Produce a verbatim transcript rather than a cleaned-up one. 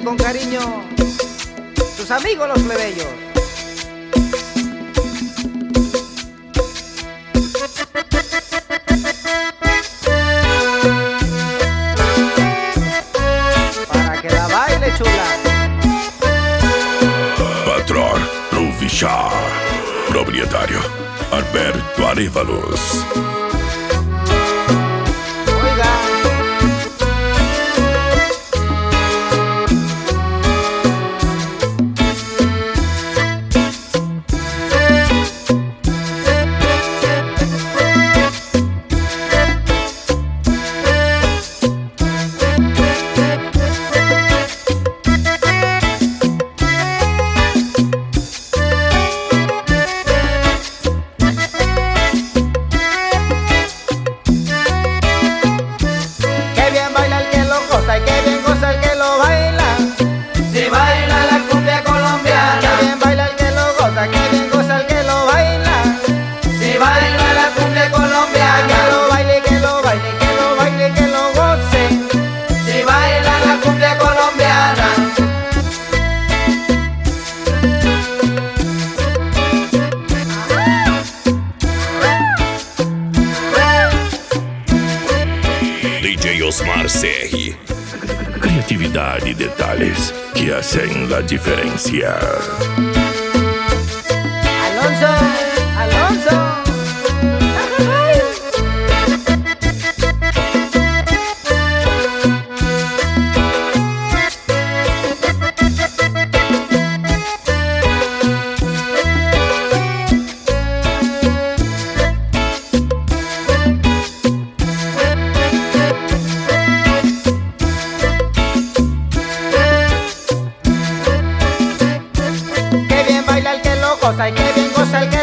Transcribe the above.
y con cariño sus amigos los plebeyos. Para que la baile chula. Patrón Rufichar, propietario Alberto Arévalos. D J Osmar Serri. Criatividade e detalhes que hacen la diferencia. Alonso, Alonso. Ay, qué bien goza el que